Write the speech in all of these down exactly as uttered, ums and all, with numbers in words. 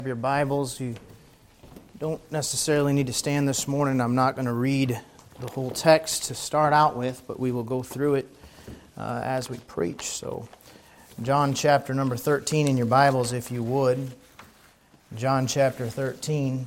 Your Bibles, you don't necessarily need to stand this morning. I'm not going to read the whole text to start out with, but we will go through it uh, as we preach. So, John chapter number thirteen in your Bibles, if you would. John chapter thirteen.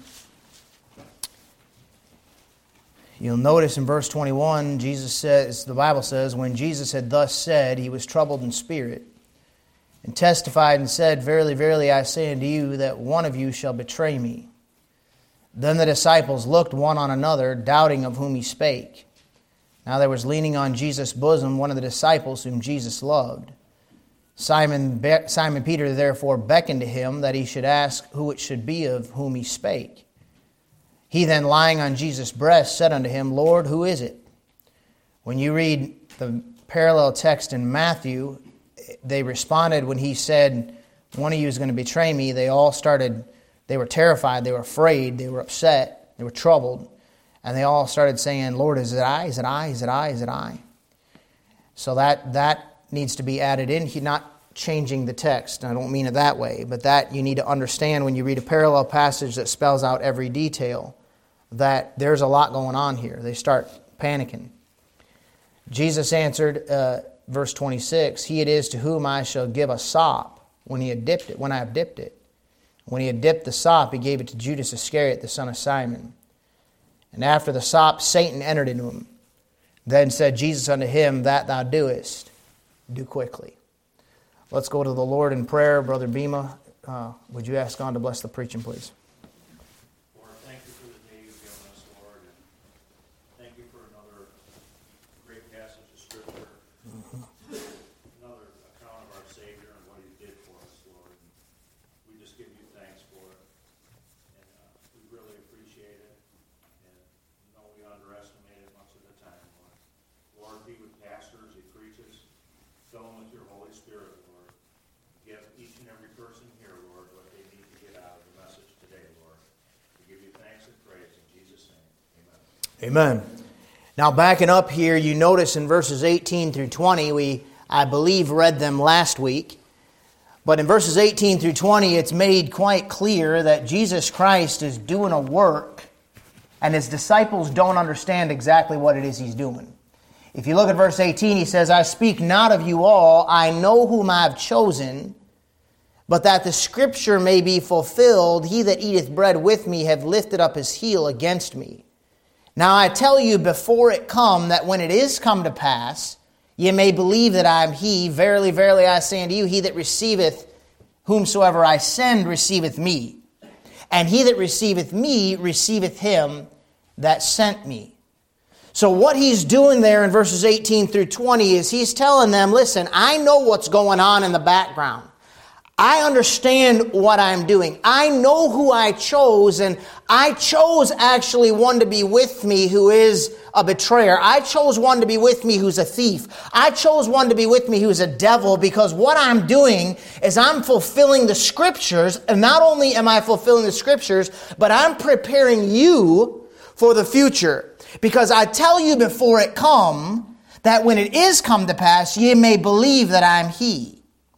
You'll notice in verse twenty-one, Jesus says, the Bible says, when Jesus had thus said, he was troubled in spirit, and testified and said, Verily, verily, I say unto you, that one of you shall betray me. Then the disciples looked one on another, doubting of whom he spake. Now there was leaning on Jesus' bosom one of the disciples whom Jesus loved. Simon, Be- Simon Peter therefore beckoned to him that he should ask who it should be of whom he spake. He then, lying on Jesus' breast, said unto him, Lord, who is it? When you read the parallel text in Matthew, they responded when he said, one of you is going to betray me. They all started, they were terrified, they were afraid, they were upset, they were troubled. And they all started saying, Lord, is it I? Is it I? Is it I? Is it I? So that that needs to be added in. He's not changing the text. I don't mean it that way. But that you need to understand when you read a parallel passage that spells out every detail, that there's a lot going on here. They start panicking. Jesus answered, uh, verse twenty-six, He it is to whom I shall give a sop when he had dipped it, when I have dipped it. When he had dipped the sop, he gave it to Judas Iscariot, the son of Simon. And after the sop, Satan entered into him. Then said Jesus unto him, That thou doest, do quickly. Let's go to the Lord in prayer. Brother Bema, uh, would you ask God to bless the preaching, please? Amen. Now backing up here, you notice in verses eighteen through twenty, we, I believe, read them last week. But in verses eighteen through twenty, it's made quite clear that Jesus Christ is doing a work, and His disciples don't understand exactly what it is He's doing. If you look at verse eighteen, He says, I speak not of you all, I know whom I have chosen, but that the Scripture may be fulfilled, He that eateth bread with me hath lifted up his heel against me. Now I tell you before it come, that when it is come to pass, ye may believe that I am He. Verily, verily, I say unto you, he that receiveth whomsoever I send receiveth me. And he that receiveth me receiveth him that sent me. So what He's doing there in verses eighteen through twenty is He's telling them, listen, I know what's going on in the background. I understand what I'm doing. I know who I chose, and I chose actually one to be with me who is a betrayer. I chose one to be with me who's a thief. I chose one to be with me who's a devil, because what I'm doing is I'm fulfilling the Scriptures, and not only am I fulfilling the Scriptures, but I'm preparing you for the future. Because I tell you before it come, that when it is come to pass, ye may believe that I'm He.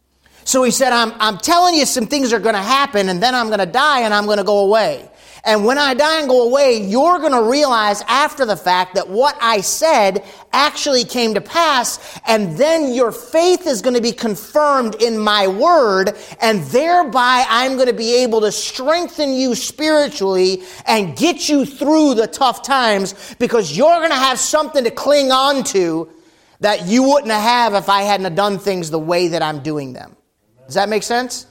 So He said, I'm, I'm telling you some things are going to happen, and then I'm going to die and I'm going to go away. And when I die and go away, you're going to realize after the fact that what I said actually came to pass, and then your faith is going to be confirmed in my word, and thereby I'm going to be able to strengthen you spiritually and get you through the tough times, because you're going to have something to cling on to that you wouldn't have if I hadn't done things the way that I'm doing them. Does that make sense?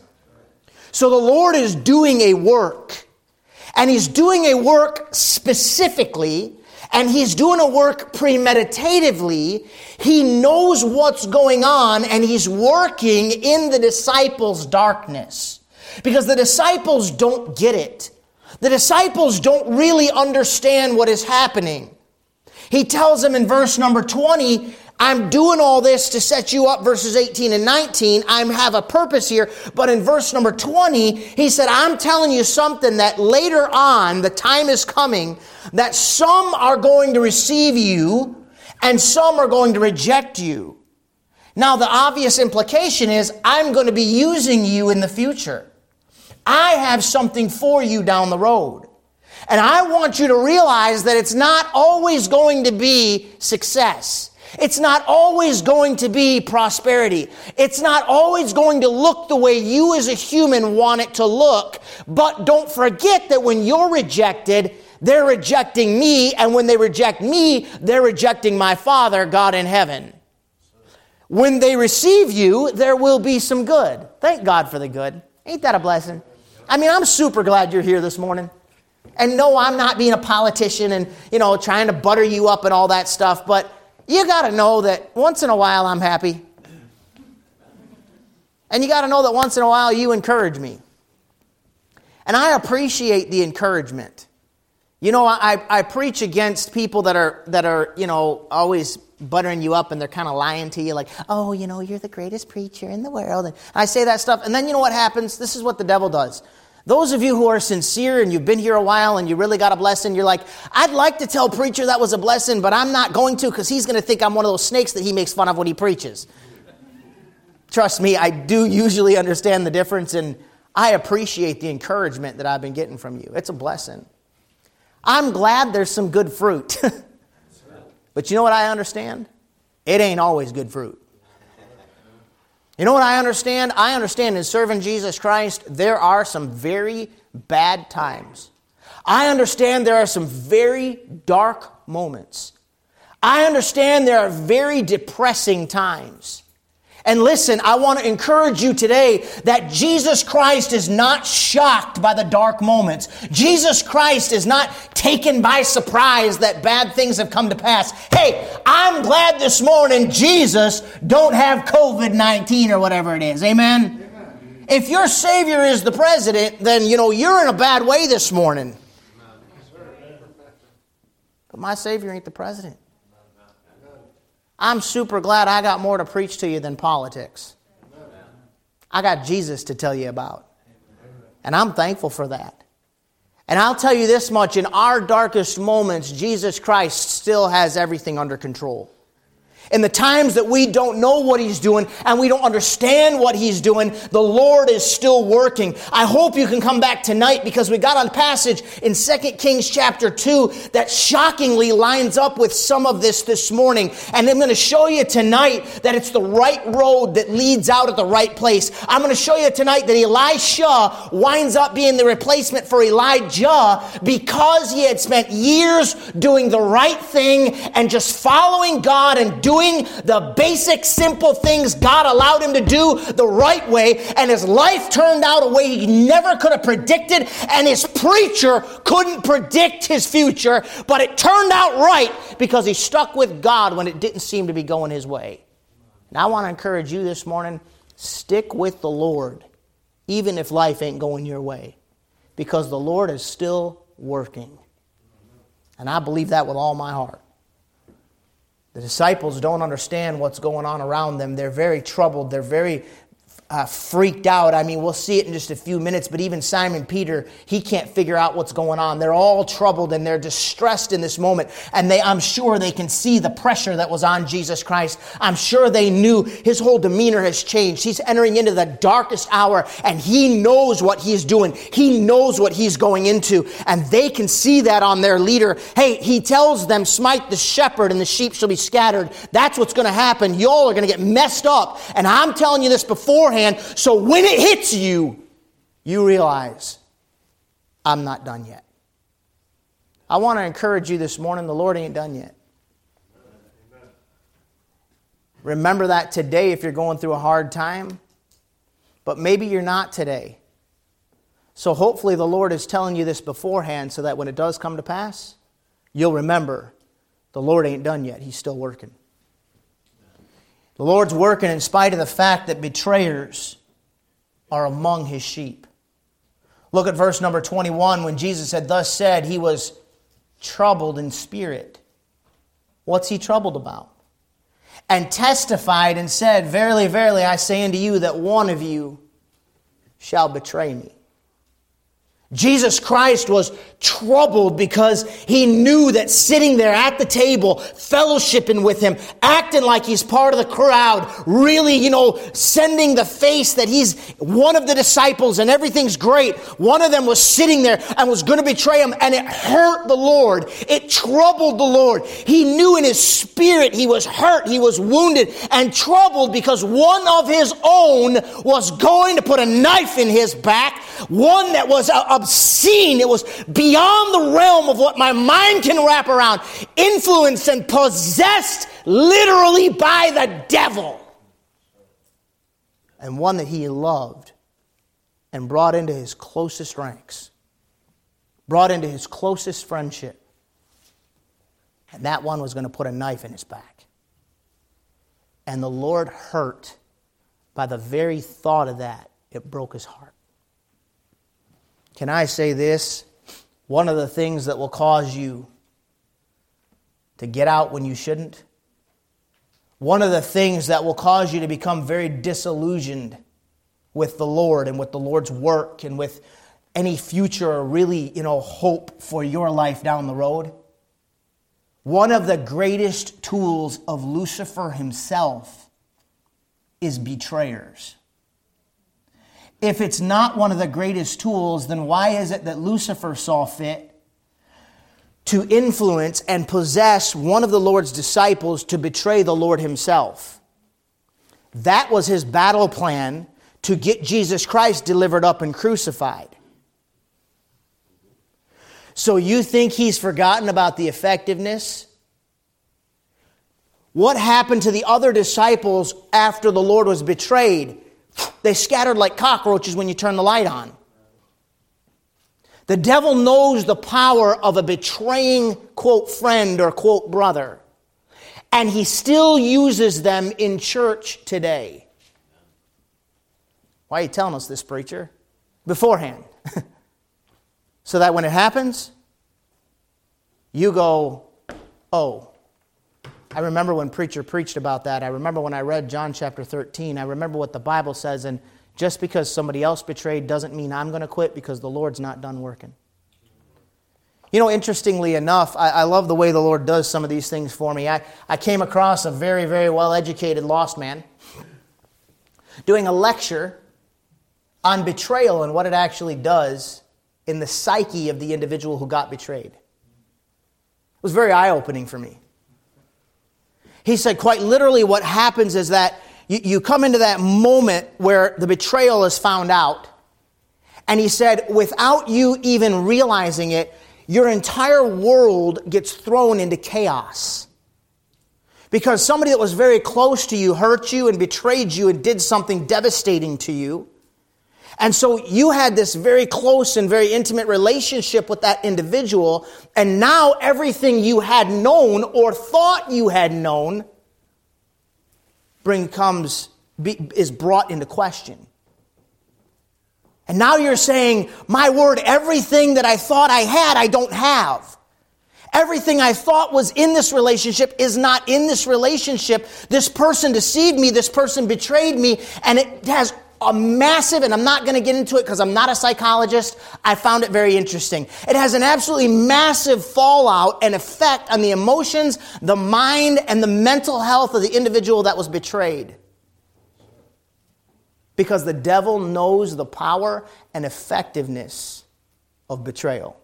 So the Lord is doing a work. And He's doing a work specifically. And He's doing a work premeditatively. He knows what's going on. And He's working in the disciples' darkness. Because the disciples don't get it. The disciples don't really understand what is happening. He tells them in verse number twenty, I'm doing all this to set you up, verses eighteen and nineteen. I have a purpose here. But in verse number twenty, He said, I'm telling you something that later on, the time is coming, that some are going to receive you and some are going to reject you. Now, the obvious implication is, I'm going to be using you in the future. I have something for you down the road. And I want you to realize that it's not always going to be success. It's not always going to be prosperity. It's not always going to look the way you as a human want it to look. But don't forget that when you're rejected, they're rejecting me. And when they reject me, they're rejecting my Father, God in heaven. When they receive you, there will be some good. Thank God for the good. Ain't that a blessing? I mean, I'm super glad you're here this morning. And no, I'm not being a politician and, you know, trying to butter you up and all that stuff. But you got to know that once in a while I'm happy. And you got to know that once in a while you encourage me. And I appreciate the encouragement. You know, I, I preach against people that are, that are, you know, always buttering you up and they're kind of lying to you like, oh, you know, you're the greatest preacher in the world. And I say that stuff. And then you know what happens? This is what the devil does. Those of you who are sincere and you've been here a while and you really got a blessing, you're like, I'd like to tell preacher that was a blessing, but I'm not going to because he's going to think I'm one of those snakes that he makes fun of when he preaches. Trust me, I do usually understand the difference, and I appreciate the encouragement that I've been getting from you. It's a blessing. I'm glad there's some good fruit. But you know what I understand? It ain't always good fruit. You know what I understand? I understand in serving Jesus Christ, there are some very bad times. I understand there are some very dark moments. I understand there are very depressing times. And listen, I want to encourage you today that Jesus Christ is not shocked by the dark moments. Jesus Christ is not taken by surprise that bad things have come to pass. Hey, I'm glad this morning Jesus don't have covid nineteen or whatever it is. Amen? Amen. If your Savior is the president, then, you know, you're in a bad way this morning. But my Savior ain't the president. I'm super glad I got more to preach to you than politics. I got Jesus to tell you about. And I'm thankful for that. And I'll tell you this much, in our darkest moments, Jesus Christ still has everything under control. In the times that we don't know what He's doing and we don't understand what He's doing, the Lord is still working. I hope you can come back tonight because we got a passage in Second Kings chapter two that shockingly lines up with some of this this morning. And I'm going to show you tonight that it's the right road that leads out at the right place. I'm going to show you tonight that Elisha winds up being the replacement for Elijah because he had spent years doing the right thing and just following God and doing Doing the basic, simple things God allowed him to do the right way, and his life turned out a way he never could have predicted, and his preacher couldn't predict his future, but it turned out right because he stuck with God when it didn't seem to be going his way. And I want to encourage you this morning, stick with the Lord, even if life ain't going your way, because the Lord is still working. And I believe that with all my heart. The disciples don't understand what's going on around them. They're very troubled. They're very uh, freaked out. I mean, we'll see it in just a few minutes, but even Simon Peter, he can't figure out what's going on. They're all troubled and they're distressed in this moment. And they, I'm sure they can see the pressure that was on Jesus Christ. I'm sure they knew his whole demeanor has changed. He's entering into the darkest hour and he knows what he's doing. He knows what he's going into. And they can see that on their leader. Hey, he tells them, smite the shepherd and the sheep shall be scattered. That's what's going to happen. Y'all are going to get messed up. And I'm telling you this beforehand. So when it hits you, you realize, I'm not done yet. I want to encourage you this morning, the Lord ain't done yet. Amen. Remember that today if you're going through a hard time, but maybe you're not today. So hopefully the Lord is telling you this beforehand so that when it does come to pass, you'll remember the Lord ain't done yet. He's still working. The Lord's working in spite of the fact that betrayers are among His sheep. Look at verse number twenty-one. When Jesus had thus said, He was troubled in spirit. What's He troubled about? And testified and said, Verily, verily, I say unto you that one of you shall betray me. Jesus Christ was troubled because he knew that sitting there at the table, fellowshipping with him, acting like he's part of the crowd, really, you know, sending the face that he's one of the disciples and everything's great. One of them was sitting there and was going to betray him, and it hurt the Lord. It troubled the Lord. He knew in his spirit he was hurt, he was wounded and troubled because one of his own was going to put a knife in his back, one that was obscene. It was beyond the realm of what my mind can wrap around, influenced and possessed literally by the devil. And one that he loved and brought into his closest ranks, brought into his closest friendship. And that one was going to put a knife in his back. And the Lord hurt by the very thought of that. It broke his heart. Can I say this? One of the things that will cause you to get out when you shouldn't, one of the things that will cause you to become very disillusioned with the Lord and with the Lord's work and with any future or really, you know, hope for your life down the road, one of the greatest tools of Lucifer himself is betrayers. If it's not one of the greatest tools, then why is it that Lucifer saw fit to influence and possess one of the Lord's disciples to betray the Lord himself? That was his battle plan to get Jesus Christ delivered up and crucified. So you think he's forgotten about the effectiveness? What happened to the other disciples after the Lord was betrayed? They scattered like cockroaches when you turn the light on. The devil knows the power of a betraying, quote, friend or, quote, brother. And he still uses them in church today. Why are you telling us this, preacher? Beforehand. So that when it happens, you go, oh. I remember when preacher preached about that. I remember when I read John chapter thirteen. I remember what the Bible says. And just because somebody else betrayed doesn't mean I'm going to quit because the Lord's not done working. You know, interestingly enough, I, I love the way the Lord does some of these things for me. I, I came across a very, very well-educated lost man doing a lecture on betrayal and what it actually does in the psyche of the individual who got betrayed. It was very eye-opening for me. He said quite literally what happens is that you, you come into that moment where the betrayal is found out. And he said, without you even realizing it, your entire world gets thrown into chaos. Because somebody that was very close to you hurt you and betrayed you and did something devastating to you. And so you had this very close and very intimate relationship with that individual, and now everything you had known or thought you had known bring comes be, is brought into question. And now you're saying, my word, everything that I thought I had, I don't have. Everything I thought was in this relationship is not in this relationship. This person deceived me, this person betrayed me, and it has a massive, and I'm not going to get into it because I'm not a psychologist. I found it very interesting. It has an absolutely massive fallout and effect on the emotions, the mind, and the mental health of the individual that was betrayed. Because the devil knows the power and effectiveness of betrayal.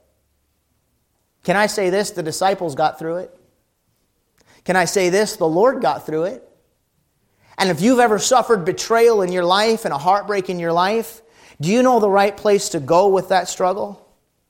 Can I say this? The disciples got through it. Can I say this? The Lord got through it. And if you've ever suffered betrayal in your life and a heartbreak in your life, do you know the right place to go with that struggle?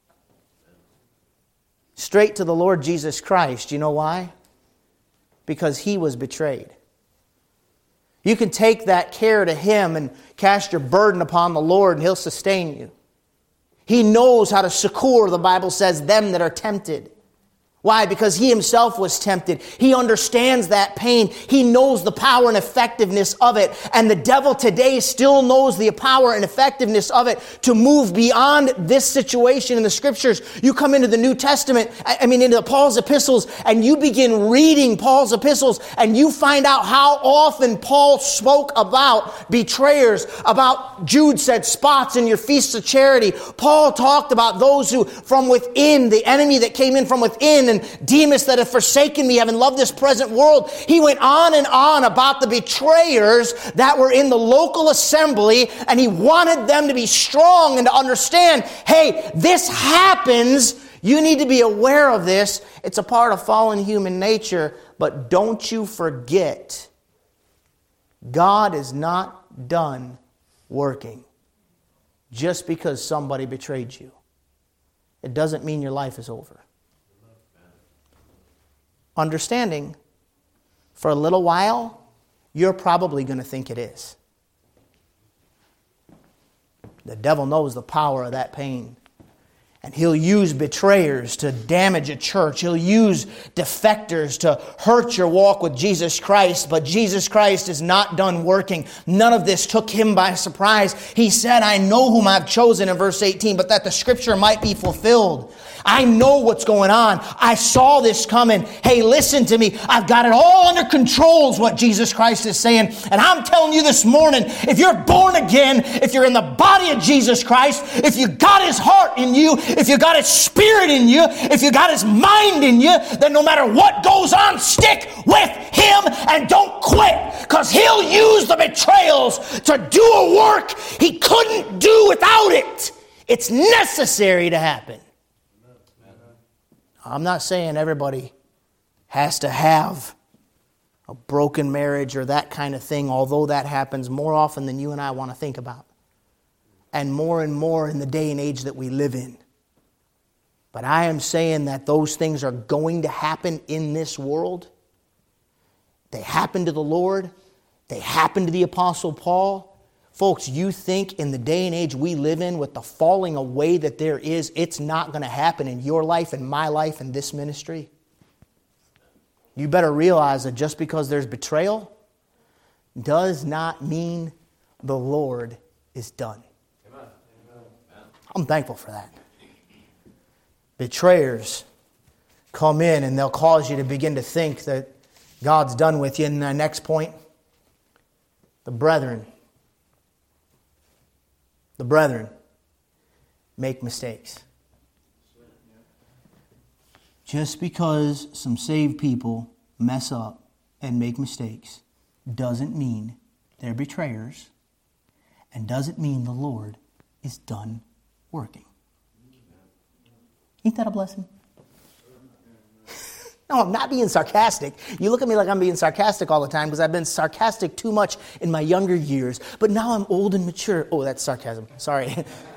Straight to the Lord Jesus Christ. Do you know why? Because He was betrayed. You can take that care to Him and cast your burden upon the Lord and He'll sustain you. He knows how to succor, the Bible says, them that are tempted. Why? Because he himself was tempted. He understands that pain. He knows the power and effectiveness of it. And the devil today still knows the power and effectiveness of it to move beyond this situation in the Scriptures. You come into the New Testament, I mean into Paul's epistles, and you begin reading Paul's epistles, and you find out how often Paul spoke about betrayers, about, Jude said, spots in your feasts of charity. Paul talked about those who from within, the enemy that came in from within, and Demas that have forsaken me, having loved this present world. He went on and on about the betrayers that were in the local assembly, and he wanted them to be strong and to understand, hey, this happens. You need to be aware of this. It's a part of fallen human nature, but don't you forget, God is not done working just because somebody betrayed you. It doesn't mean your life is over. Understanding, for a little while, you're probably going to think it is. The devil knows the power of that pain. And he'll use betrayers to damage a church. He'll use defectors to hurt your walk with Jesus Christ. But Jesus Christ is not done working. None of this took him by surprise. He said, I know whom I've chosen in verse eighteen, but that the Scripture might be fulfilled. I know what's going on. I saw this coming. Hey, listen to me. I've got it all under control is what Jesus Christ is saying. And I'm telling you this morning, if you're born again, if you're in the body of Jesus Christ, if you got His heart in you, if you got His Spirit in you, if you got His mind in you, then no matter what goes on, stick with Him and don't quit. Because He'll use the betrayals to do a work He couldn't do without it. It's necessary to happen. I'm not saying everybody has to have a broken marriage or that kind of thing, although that happens more often than you and I want to think about. And more and more in the day and age that we live in. But I am saying that those things are going to happen in this world. They happen to the Lord. They happen to the Apostle Paul. Folks, you think in the day and age we live in with the falling away that there is, it's not going to happen in your life and my life and this ministry? You better realize that just because there's betrayal does not mean the Lord is done. Amen. I'm thankful for that. Betrayers come in and they'll cause you to begin to think that God's done with you. And the next point, the brethren. The brethren make mistakes. Just because some saved people mess up and make mistakes doesn't mean they're betrayers and doesn't mean the Lord is done working. Ain't that a blessing? No, I'm not being sarcastic. You look at me like I'm being sarcastic all the time because I've been sarcastic too much in my younger years. But now I'm old and mature. Oh, that's sarcasm. Sorry.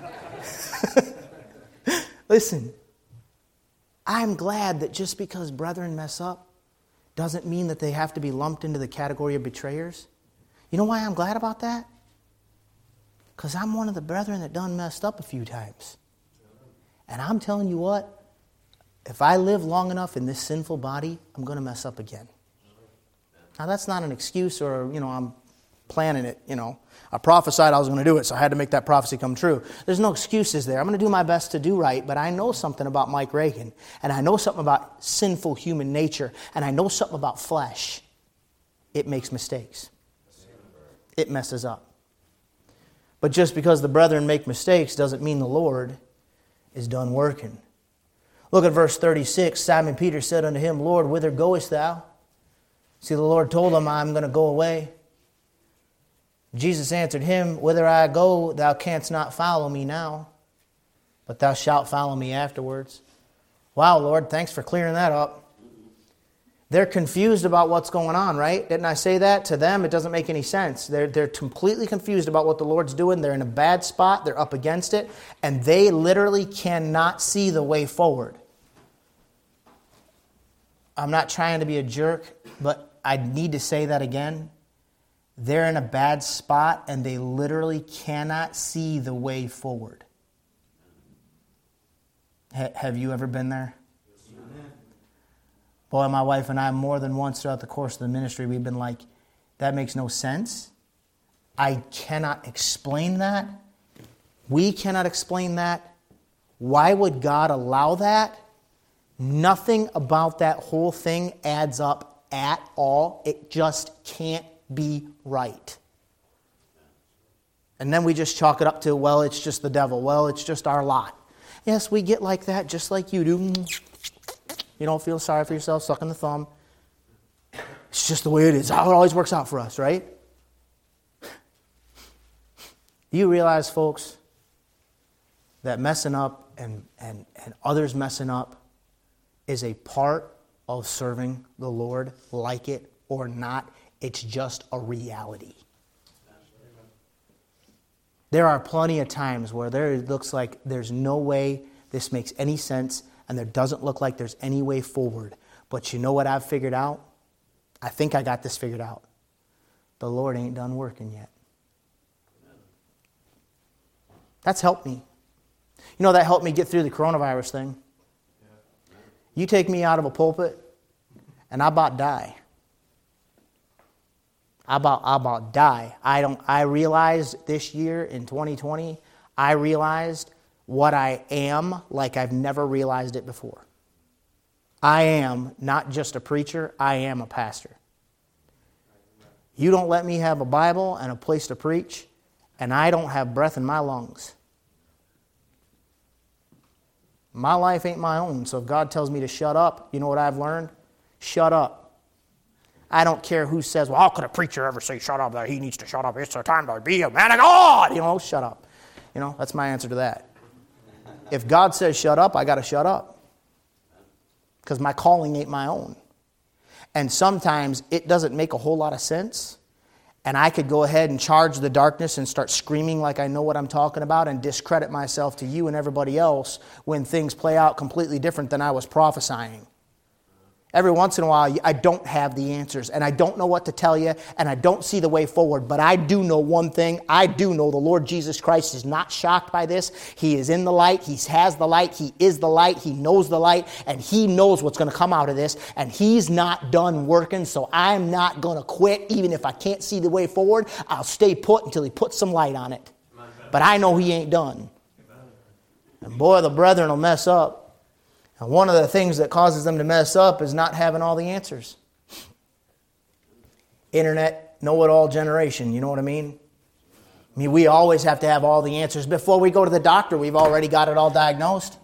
Listen, I'm glad that just because brethren mess up doesn't mean that they have to be lumped into the category of betrayers. You know why I'm glad about that? Because I'm one of the brethren that done messed up a few times. And I'm telling you what, if I live long enough in this sinful body, I'm going to mess up again. Now, that's not an excuse or, you know, I'm planning it, you know. I prophesied I was going to do it, so I had to make that prophecy come true. There's no excuses there. I'm going to do my best to do right, but I know something about Mike Reagan, and I know something about sinful human nature, and I know something about flesh. It makes mistakes. It messes up. But just because the brethren make mistakes doesn't mean the Lord is done working. Look at verse thirty-six. Simon Peter said unto him, Lord, whither goest thou? See, the Lord told him, I'm going to go away. Jesus answered him, Whither I go, thou canst not follow me now, but thou shalt follow me afterwards. Wow, Lord, thanks for clearing that up. They're confused about what's going on, right? Didn't I say that? To them, it doesn't make any sense. They're, they're completely confused about what the Lord's doing. They're in a bad spot. They're up against it. And they literally cannot see the way forward. I'm not trying to be a jerk, but I need to say that again. They're in a bad spot, and they literally cannot see the way forward. Ha- have you ever been there? Boy, my wife and I, more than once throughout the course of the ministry, we've been like, that makes no sense. I cannot explain that. We cannot explain that. Why would God allow that? Nothing about that whole thing adds up at all. It just can't be right. And then we just chalk it up to, well, it's just the devil. Well, it's just our lot. Yes, we get like that just like you do. You don't feel sorry for yourself, sucking the thumb. It's just the way it is. How it always works out for us, right? Do you realize, folks, that messing up and, and, and others messing up is a part of serving the Lord, like it or not? It's just a reality. There are plenty of times where there looks like there's no way this makes any sense, and there doesn't look like there's any way forward. But you know what I've figured out? I think I got this figured out. The Lord ain't done working yet. That's helped me. You know, that helped me get through the coronavirus thing. You take me out of a pulpit, and I about die. I about, I about die. I don't. I realized this year in twenty twenty, I realized what I am like I've never realized it before. I am not just a preacher, I am a pastor. You don't let me have a Bible and a place to preach, and I don't have breath in my lungs. My life ain't my own, so if God tells me to shut up, you know what I've learned? Shut up. I don't care who says, well, how could a preacher ever say shut up? That he needs to shut up. It's a time to be a man of God. You know, shut up. You know, that's my answer to that. If God says shut up, I got to shut up. Because my calling ain't my own. And sometimes it doesn't make a whole lot of sense. And I could go ahead and charge the darkness and start screaming like I know what I'm talking about and discredit myself to you and everybody else when things play out completely different than I was prophesying. Every once in a while, I don't have the answers, and I don't know what to tell you, and I don't see the way forward. But I do know one thing. I do know the Lord Jesus Christ is not shocked by this. He is in the light. He has the light. He is the light. He knows the light, and He knows what's going to come out of this, and He's not done working, so I'm not going to quit. Even if I can't see the way forward, I'll stay put until He puts some light on it. But I know He ain't done. And boy, the brethren will mess up. And one of the things that causes them to mess up is not having all the answers. Internet, know-it-all generation, you know what I mean? I mean, we always have to have all the answers. Before we go to the doctor, we've already got it all diagnosed.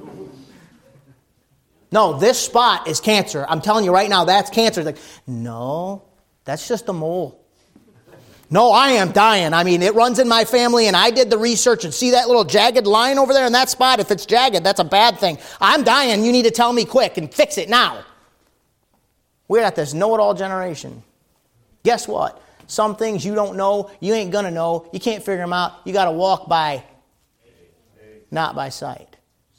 No, this spot is cancer. I'm telling you right now, that's cancer. Like, no, that's just a mole. No, I am dying. I mean, it runs in my family, and I did the research and see that little jagged line over there in that spot. If it's jagged, that's a bad thing. I'm dying. You need to tell me quick and fix it now. We're at this know-it-all generation. Guess what? Some things you don't know, you ain't going to know. You can't figure them out. You got to walk by, not by sight.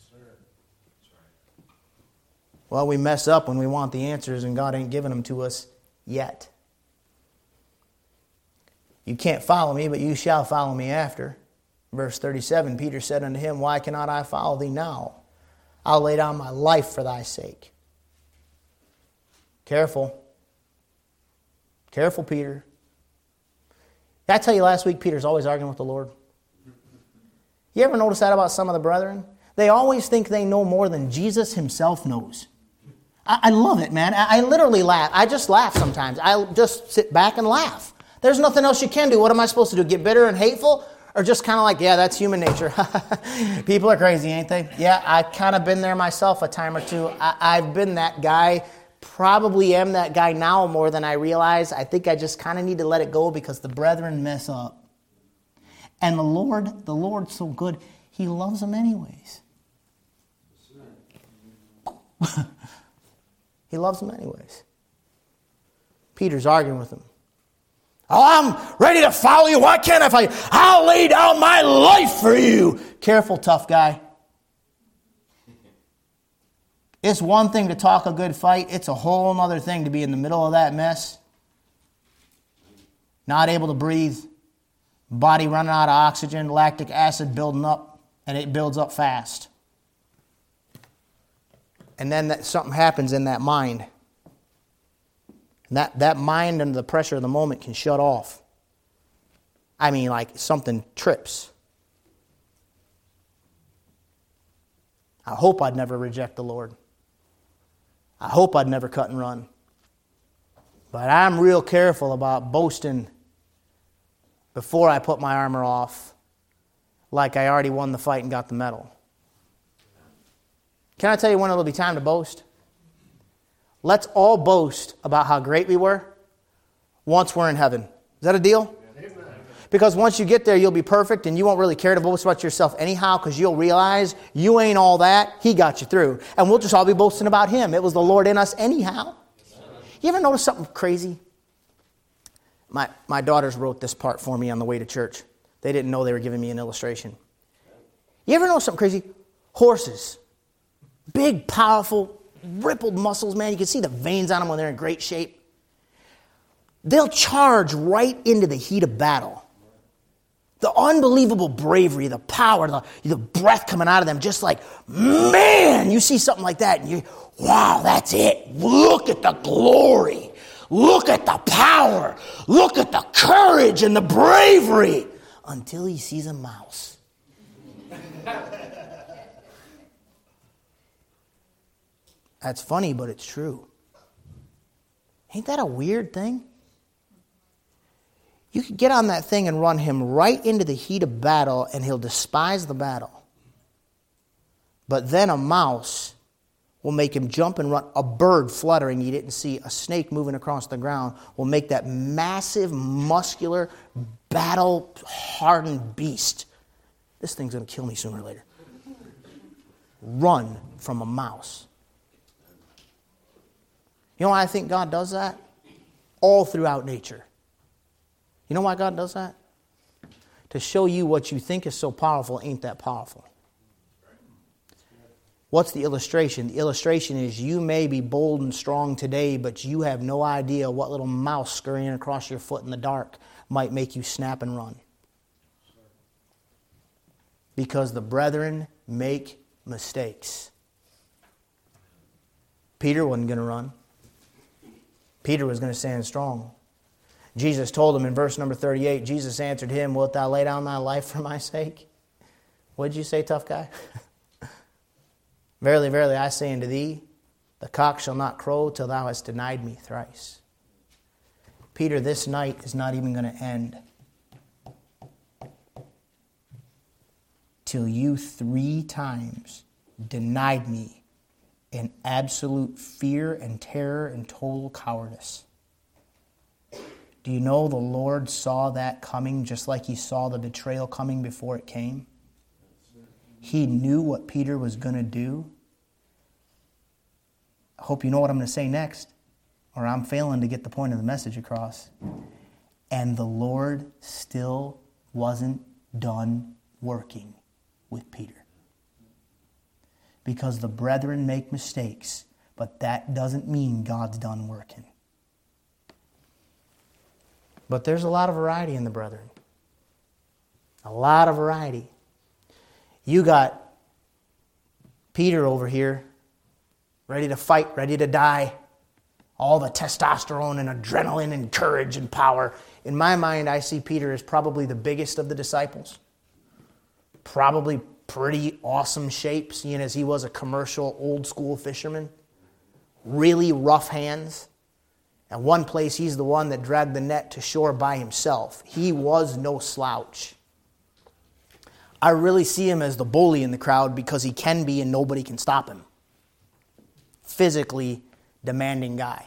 Well, we mess up when we want the answers, and God ain't giving them to us yet. You can't follow me, but you shall follow me after. Verse thirty-seven, Peter said unto him, why cannot I follow thee now? I'll lay down my life for thy sake. Careful. Careful, Peter. Did I tell you last week, Peter's always arguing with the Lord? You ever notice that about some of the brethren? They always think they know more than Jesus Himself knows. I, I love it, man. I, I literally laugh. I just laugh sometimes. I just sit back and laugh. There's nothing else you can do. What am I supposed to do? Get bitter and hateful? Or just kind of like, yeah, that's human nature. People are crazy, ain't they? Yeah, I've kind of been there myself a time or two. I, I've been that guy. Probably am that guy now more than I realize. I think I just kind of need to let it go because the brethren mess up. And the Lord, the Lord's so good. He loves them anyways. He loves them anyways. Peter's arguing with him. Oh, I'm ready to follow you. Why can't I follow you? I'll lay down my life for you. Careful, tough guy. It's one thing to talk a good fight. It's a whole other thing to be in the middle of that mess. Not able to breathe. Body running out of oxygen. Lactic acid building up. And it builds up fast. And then that, something happens in that mind. And that, that mind under the pressure of the moment can shut off. I mean, like something trips. I hope I'd never reject the Lord. I hope I'd never cut and run. But I'm real careful about boasting before I put my armor off like I already won the fight and got the medal. Can I tell you when it'll be time to boast? Let's all boast about how great we were once we're in heaven. Is that a deal? Because once you get there, you'll be perfect and you won't really care to boast about yourself anyhow because you'll realize you ain't all that. He got you through. And we'll just all be boasting about Him. It was the Lord in us anyhow. You ever notice something crazy? My, my daughters wrote this part for me on the way to church. They didn't know they were giving me an illustration. You ever notice something crazy? Horses. Big, powerful, rippled muscles, man. You can see the veins on them when they're in great shape. They'll charge right into the heat of battle. The unbelievable bravery, the power, the, the breath coming out of them, just like, man, you see something like that and you, wow, that's it. Look at the glory. Look at the power. Look at the courage and the bravery. Until he sees a mouse. That's funny, but it's true. Ain't that a weird thing? You could get on that thing and run him right into the heat of battle, and he'll despise the battle. But then a mouse will make him jump and run. A bird fluttering you didn't see, a snake moving across the ground will make that massive, muscular, battle-hardened beast. This thing's going to kill me sooner or later. Run from a mouse. You know why I think God does that? All throughout nature. You know why God does that? To show you what you think is so powerful ain't that powerful. What's the illustration? The illustration is you may be bold and strong today, but you have no idea what little mouse scurrying across your foot in the dark might make you snap and run. Because the brethren make mistakes. Peter wasn't going to run. Peter was going to stand strong. Jesus told him in verse number thirty-eight, Jesus answered him, wilt thou lay down thy life for my sake? What did you say, tough guy? Verily, verily, I say unto thee, the cock shall not crow till thou hast denied me thrice. Peter, this night is not even going to end till you three times denied me in absolute fear and terror and total cowardice. Do you know the Lord saw that coming just like He saw the betrayal coming before it came? He knew what Peter was going to do. I hope you know what I'm going to say next, or I'm failing to get the point of the message across. And the Lord still wasn't done working with Peter. Because the brethren make mistakes, but that doesn't mean God's done working. But there's a lot of variety in the brethren. A lot of variety. You got Peter over here, ready to fight, ready to die. All the testosterone and adrenaline and courage and power. In my mind, I see Peter as probably the biggest of the disciples. Probably pretty awesome shape, seeing as he was a commercial, old-school fisherman. Really rough hands. At one place, he's the one that dragged the net to shore by himself. He was no slouch. I really see him as the bully in the crowd because he can be and nobody can stop him. Physically demanding guy.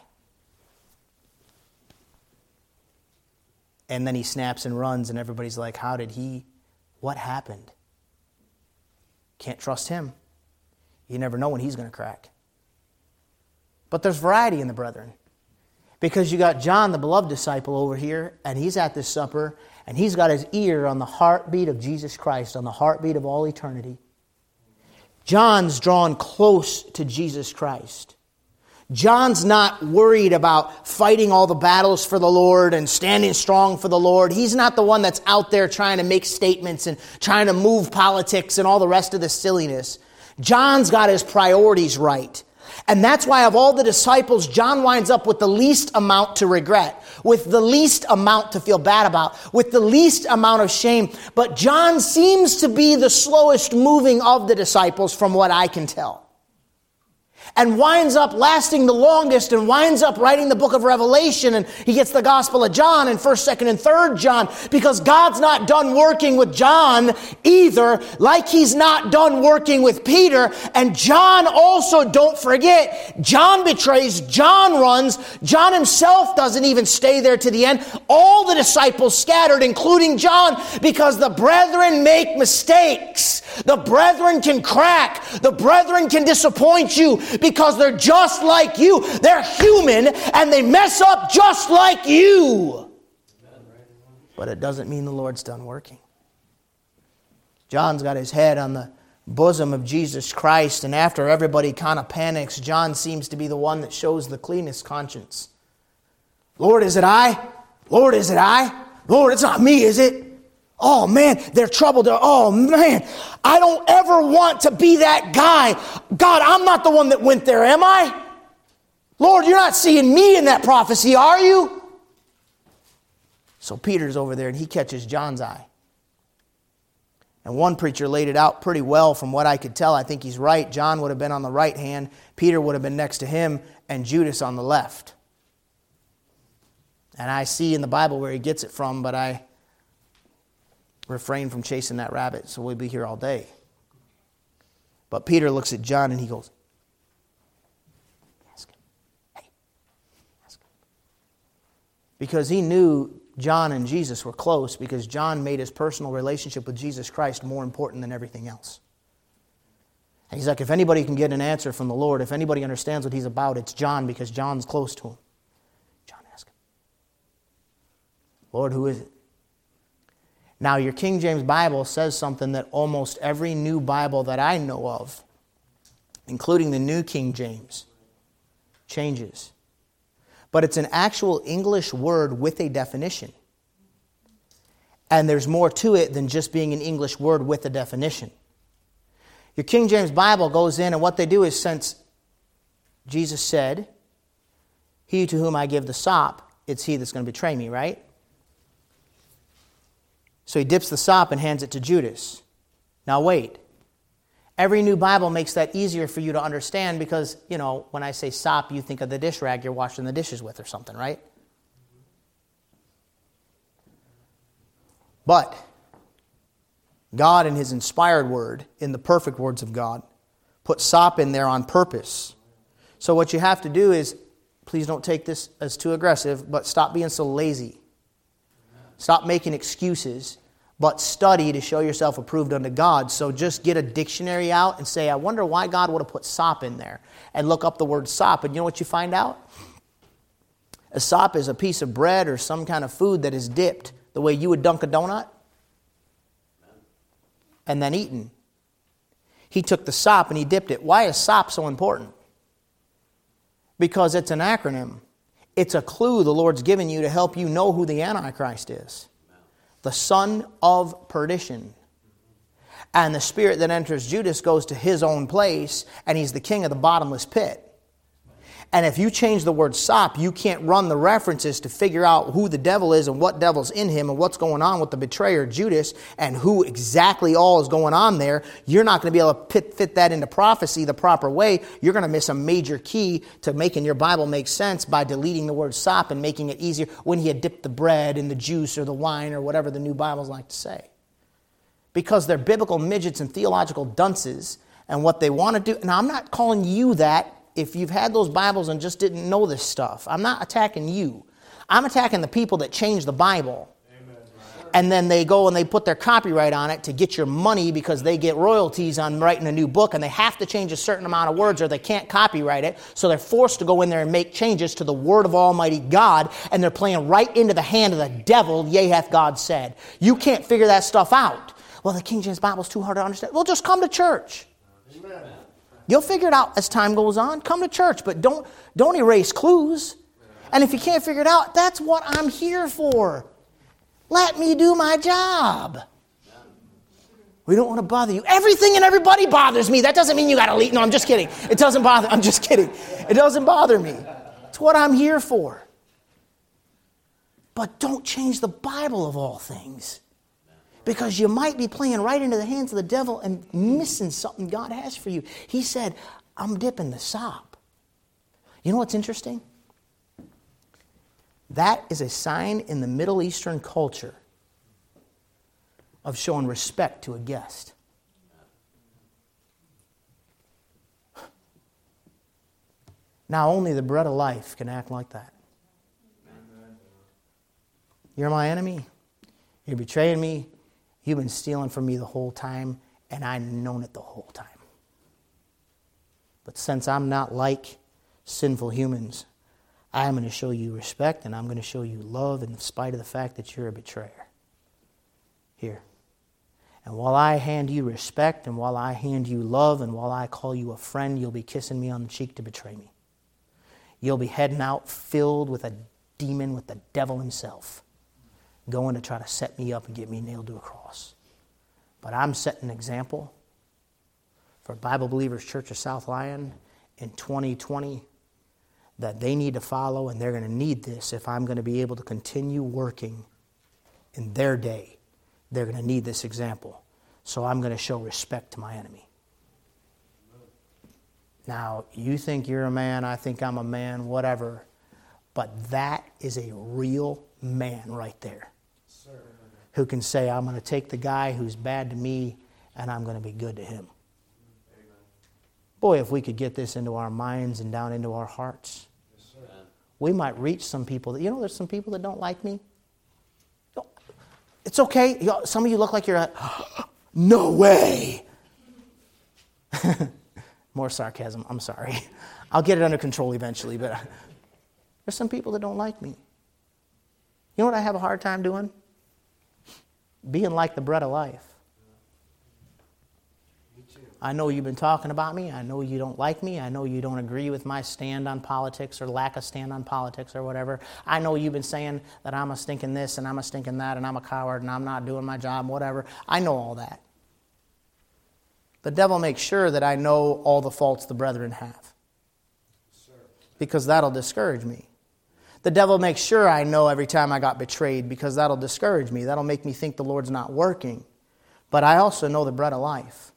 And then he snaps and runs and everybody's like, how did he, what happened? Can't trust him. You never know when he's going to crack. But there's variety in the brethren. Because you got John, the beloved disciple, over here, and he's at this supper, and he's got his ear on the heartbeat of Jesus Christ, on the heartbeat of all eternity. John's drawn close to Jesus Christ. John's not worried about fighting all the battles for the Lord and standing strong for the Lord. He's not the one that's out there trying to make statements and trying to move politics and all the rest of the silliness. John's got his priorities right. And that's why of all the disciples, John winds up with the least amount to regret, with the least amount to feel bad about, with the least amount of shame. But John seems to be the slowest moving of the disciples from what I can tell. And winds up lasting the longest and winds up writing the book of Revelation, and he gets the Gospel of John and first, second, and third John, because God's not done working with John either, like he's not done working with Peter. And John also, don't forget, John betrays, John runs, John himself doesn't even stay there to the end. All the disciples scattered, including John, because the brethren make mistakes. The brethren can crack. The brethren can disappoint you, because they're just like you. They're human and they mess up just like you. But it doesn't mean the Lord's done working. John's got his head on the bosom of Jesus Christ, and after everybody kind of panics, John seems to be the one that shows the cleanest conscience. Lord, is it I? Lord, is it I? Lord, it's not me, is it? Oh man, they're troubled. Oh man, I don't ever want to be that guy. God, I'm not the one that went there, am I? Lord, you're not seeing me in that prophecy, are you? So Peter's over there and he catches John's eye. And one preacher laid it out pretty well from what I could tell. I think he's right. John would have been on the right hand, Peter would have been next to him, and Judas on the left. And I see in the Bible where he gets it from, but I refrain from chasing that rabbit, so we'll be here all day. But Peter looks at John and he goes, ask him. Hey, ask him. Because he knew John and Jesus were close, because John made his personal relationship with Jesus Christ more important than everything else. And he's like, if anybody can get an answer from the Lord, if anybody understands what he's about, it's John, because John's close to him. John, ask him. Lord, who is it? Now, your King James Bible says something that almost every new Bible that I know of, including the New King James, changes. But it's an actual English word with a definition. And there's more to it than just being an English word with a definition. Your King James Bible goes in, and what they do is, since Jesus said, he to whom I give the sop, it's he that's going to betray me, right? So he dips the sop and hands it to Judas. Now wait. Every new Bible makes that easier for you to understand, because, you know, when I say sop, you think of the dish rag you're washing the dishes with or something, right? But God, in his inspired word, in the perfect words of God, put sop in there on purpose. So what you have to do is, please don't take this as too aggressive, but stop being so lazy. Stop making excuses, but study to show yourself approved unto God. So just get a dictionary out and say, I wonder why God would have put sop in there. And look up the word sop, and you know what you find out? A sop is a piece of bread or some kind of food that is dipped the way you would dunk a donut and then eaten. He took the sop and he dipped it. Why is sop so important? Because it's an acronym. It's a clue the Lord's given you to help you know who the Antichrist is. The son of perdition. And the spirit that enters Judas goes to his own place, and he's the king of the bottomless pit. And if you change the word sop, you can't run the references to figure out who the devil is and what devil's in him and what's going on with the betrayer Judas and who exactly all is going on there. You're not going to be able to fit, fit that into prophecy the proper way. You're going to miss a major key to making your Bible make sense by deleting the word sop and making it easier when he had dipped the bread in the juice or the wine or whatever the new Bibles like to say. Because they're biblical midgets and theological dunces, and what they want to do. Now, I'm not calling you that if you've had those Bibles and just didn't know this stuff. I'm not attacking you. I'm attacking the people that change the Bible. Amen. And then they go and they put their copyright on it to get your money, because they get royalties on writing a new book, and they have to change a certain amount of words or they can't copyright it. So they're forced to go in there and make changes to the word of Almighty God, and they're playing right into the hand of the devil, yea hath God said. You can't figure that stuff out. Well, the King James Bible is too hard to understand. Well, just come to church. Amen. You'll figure it out as time goes on. Come to church, but don't, don't erase clues. And if you can't figure it out, that's what I'm here for. Let me do my job. We don't want to bother you. Everything and everybody bothers me. That doesn't mean you got to leave. No, I'm just kidding. It doesn't bother. I'm just kidding. It doesn't bother me. It's what I'm here for. But don't change the Bible of all things. Because you might be playing right into the hands of the devil and missing something God has for you. He said, I'm dipping the sop. You know what's interesting? That is a sign in the Middle Eastern culture of showing respect to a guest. Now only the bread of life can act like that. You're my enemy. You're betraying me. You've been stealing from me the whole time, and I've known it the whole time. But since I'm not like sinful humans, I'm going to show you respect, and I'm going to show you love in spite of the fact that you're a betrayer. Here. And while I hand you respect, and while I hand you love, and while I call you a friend, you'll be kissing me on the cheek to betray me. You'll be heading out filled with a demon, with the devil himself, going to try to set me up and get me nailed to a cross. But I'm setting an example for Bible Believers Church of South Lyon in twenty twenty that they need to follow, and they're going to need this if I'm going to be able to continue working in their day. They're going to need this example. So I'm going to show respect to my enemy. Now, you think you're a man, I think I'm a man, whatever. But that is a real man right there. Sir. Who can say, I'm going to take the guy who's bad to me and I'm going to be good to him. Amen. Boy, if we could get this into our minds and down into our hearts, yes, sir. We might reach some people. That, you know, there's some people that don't like me. It's okay. Some of you look like you're at, no way. More sarcasm. I'm sorry. I'll get it under control eventually, but there's some people that don't like me. You know what I have a hard time doing? Being like the bread of life. I know you've been talking about me. I know you don't like me. I know you don't agree with my stand on politics or lack of stand on politics or whatever. I know you've been saying that I'm a stinking this and I'm a stinking that and I'm a coward and I'm not doing my job, whatever. I know all that. The devil makes sure that I know all the faults the brethren have. Because that'll discourage me. The devil makes sure I know every time I got betrayed because that'll discourage me. That'll make me think the Lord's not working. But I also know the bread of life.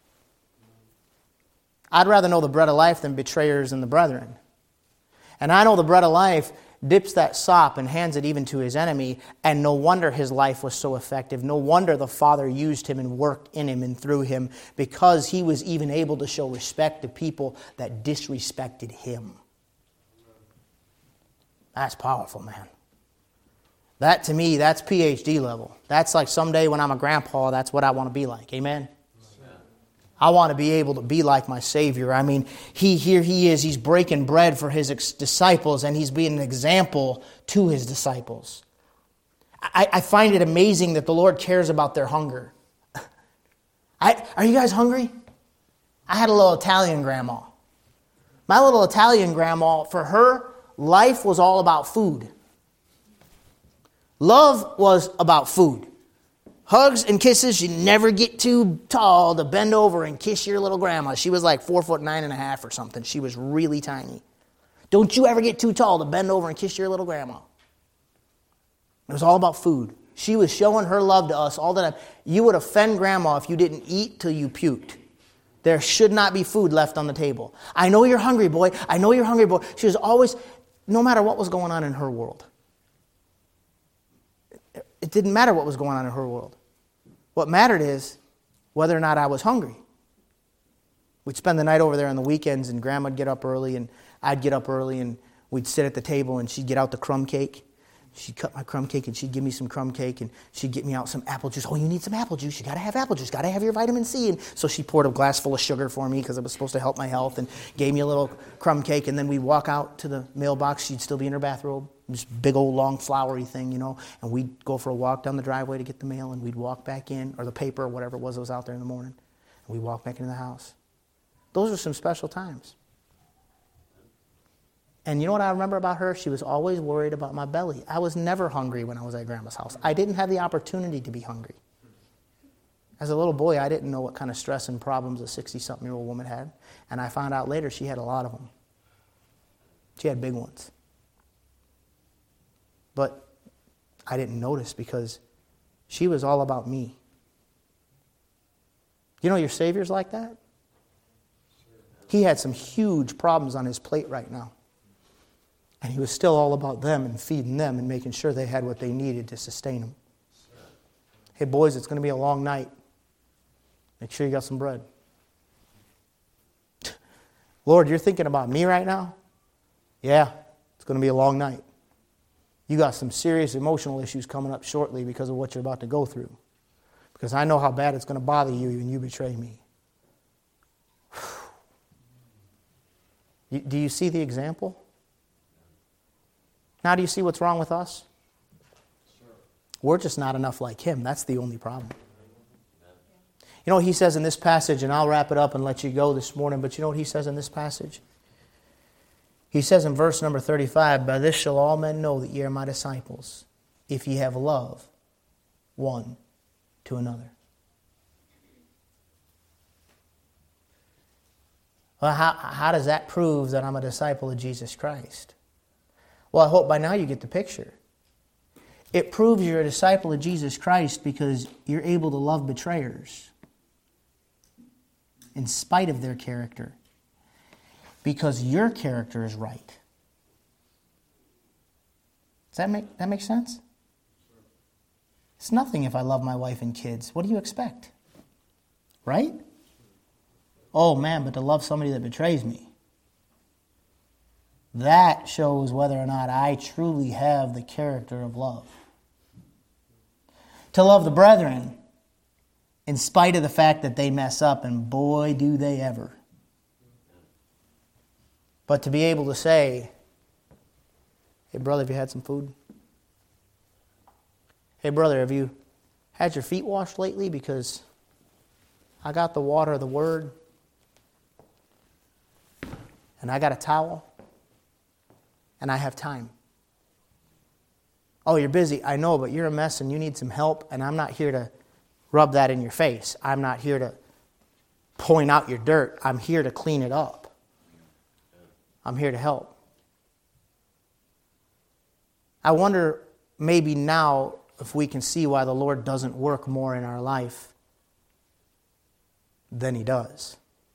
I'd rather know the bread of life than betrayers and the brethren. And I know the bread of life dips that sop and hands it even to his enemy, and no wonder his life was so effective. No wonder the Father used him and worked in him and through him, because he was even able to show respect to people that disrespected him. That's powerful, man. That, to me, that's P H D level. That's like someday when I'm a grandpa, that's what I want to be like. Amen? I want to be able to be like my Savior. I mean, he here he is. He's breaking bread for his ex- disciples, and he's being an example to his disciples. I, I find it amazing that the Lord cares about their hunger. I, are you guys hungry? I had a little Italian grandma. My little Italian grandma, for her, life was all about food. Love was about food. Hugs and kisses. You never get too tall to bend over and kiss your little grandma. She was like four foot nine and a half or something. She was really tiny. Don't you ever get too tall to bend over and kiss your little grandma. It was all about food. She was showing her love to us all the time. You would offend grandma if you didn't eat till you puked. There should not be food left on the table. I know you're hungry, boy. I know you're hungry, boy. She was always, no matter what was going on in her world. It didn't matter what was going on in her world. What mattered is whether or not I was hungry. We'd spend the night over there on the weekends, and Grandma'd get up early, and I'd get up early, and we'd sit at the table, and she'd get out the crumb cake. She'd cut my crumb cake, and she'd give me some crumb cake, and she'd get me out some apple juice. Oh, you need some apple juice. You got to have apple juice. Got to have your vitamin C. And so she poured a glass full of sugar for me because it was supposed to help my health, and gave me a little crumb cake. And then we'd walk out to the mailbox. She'd still be in her bathrobe. This big old long flowery thing, you know. And we'd go for a walk down the driveway to get the mail, and we'd walk back in, or the paper or whatever it was that was out there in the morning. And we'd walk back into the house. Those are some special times. And you know what I remember about her? She was always worried about my belly. I was never hungry when I was at Grandma's house. I didn't have the opportunity to be hungry. As a little boy, I didn't know what kind of stress and problems a sixty-something-year-old woman had. And I found out later she had a lot of them. She had big ones. But I didn't notice because she was all about me. You know your Savior's like that? He had some huge problems on his plate right now. And he was still all about them and feeding them and making sure they had what they needed to sustain them. Hey, boys, it's going to be a long night. Make sure you got some bread. Lord, you're thinking about me right now? Yeah, it's going to be a long night. You got some serious emotional issues coming up shortly because of what you're about to go through. Because I know how bad it's going to bother you when you betray me. Do you see the example? Now do you see what's wrong with us? We're just not enough like him. That's the only problem. You know what he says in this passage, and I'll wrap it up and let you go this morning, but you know what he says in this passage? He says in verse number thirty-five, "By this shall all men know that ye are my disciples, if ye have love one to another." Well, how, how does that prove that I'm a disciple of Jesus Christ? Well, I hope by now you get the picture. It proves you're a disciple of Jesus Christ because you're able to love betrayers in spite of their character, because your character is right. Does that make that make sense? It's nothing if I love my wife and kids. What do you expect? Right? Oh man, but to love somebody that betrays me, that shows whether or not I truly have the character of love. To love the brethren in spite of the fact that they mess up, and boy, do they ever. But to be able to say, "Hey brother, have you had some food? Hey brother, have you had your feet washed lately? Because I got the water of the Word, and I got a towel, and I have time." Oh, you're busy. I know, but you're a mess and you need some help, and I'm not here to rub that in your face. I'm not here to point out your dirt. I'm here to clean it up. I'm here to help. I wonder maybe now if we can see why the Lord doesn't work more in our life than He does.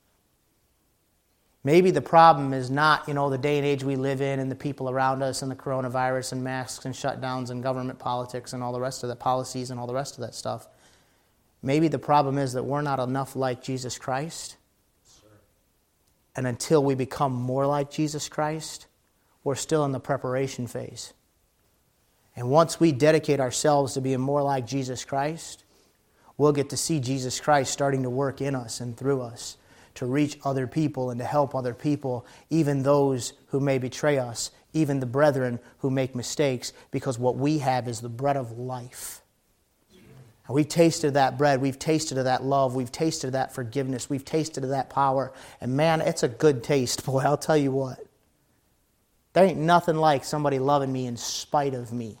Maybe the problem is not, you know, the day and age we live in and the people around us and the coronavirus and masks and shutdowns and government politics and all the rest of the policies and all the rest of that stuff. Maybe the problem is that we're not enough like Jesus Christ. And until we become more like Jesus Christ, we're still in the preparation phase. And once we dedicate ourselves to being more like Jesus Christ, we'll get to see Jesus Christ starting to work in us and through us, to reach other people and to help other people, even those who may betray us, even the brethren who make mistakes, because what we have is the bread of life. And we've tasted that bread, we've tasted of that love, we've tasted of that forgiveness, we've tasted of that power. And man, it's a good taste, boy, I'll tell you what. There ain't nothing like somebody loving me in spite of me.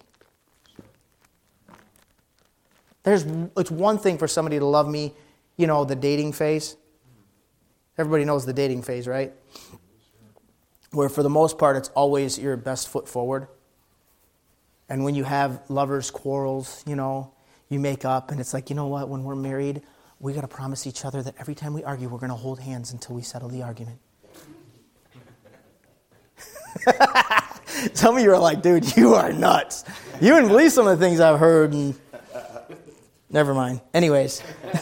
There's, it's one thing for somebody to love me, you know, the dating phase. Everybody knows the dating phase, right? Where for the most part, it's always your best foot forward. And when you have lovers' quarrels, you know, you make up, and it's like, you know what, when we're married, we got to promise each other that every time we argue, we're going to hold hands until we settle the argument. Some of you are like, dude, you are nuts. You wouldn't believe some of the things I've heard, and never mind. Anyways.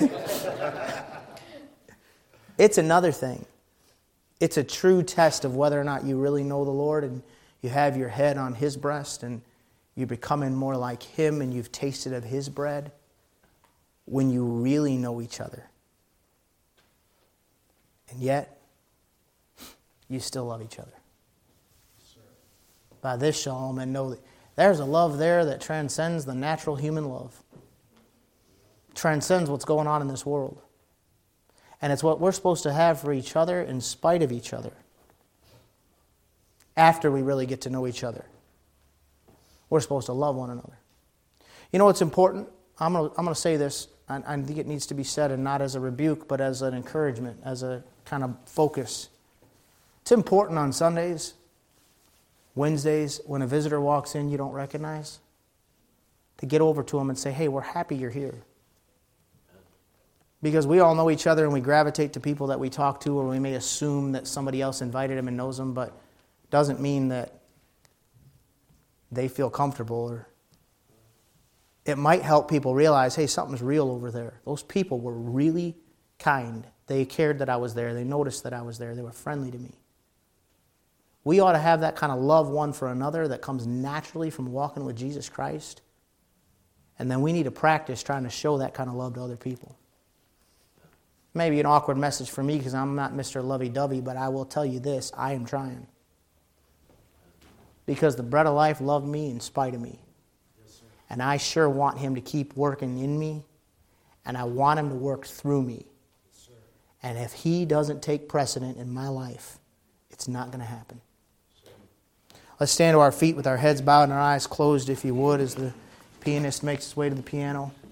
It's another thing. It's a true test of whether or not you really know the Lord and you have your head on His breast and you're becoming more like Him and you've tasted of His bread, when you really know each other. And yet, you still love each other. By this shall all men know that there's a love there that transcends the natural human love. Transcends what's going on in this world. And it's what we're supposed to have for each other in spite of each other. After we really get to know each other. We're supposed to love one another. You know what's important? I'm going to, I'm going to say this I, I think it needs to be said, and not as a rebuke, but as an encouragement, as a kind of focus. It's important on Sundays, Wednesdays, when a visitor walks in you don't recognize, to get over to them and say, hey, we're happy you're here. Because we all know each other and we gravitate to people that we talk to, or we may assume that somebody else invited them and knows them, but doesn't mean that they feel comfortable. Or it might help people realize, hey, something's real over there. Those people were really kind. They cared that I was there. They noticed that I was there. They were friendly to me. We ought to have that kind of love one for another that comes naturally from walking with Jesus Christ. And then we need to practice trying to show that kind of love to other people. Maybe an awkward message for me because I'm not Mister Lovey-Dovey, but I will tell you this, I am trying. Because the bread of life loved me in spite of me. Yes, sir. And I sure want him to keep working in me, and I want him to work through me. Yes, sir. And if he doesn't take precedent in my life, it's not going to happen. Yes, let's stand to our feet with our heads bowed and our eyes closed, if you would, as the pianist makes his way to the piano.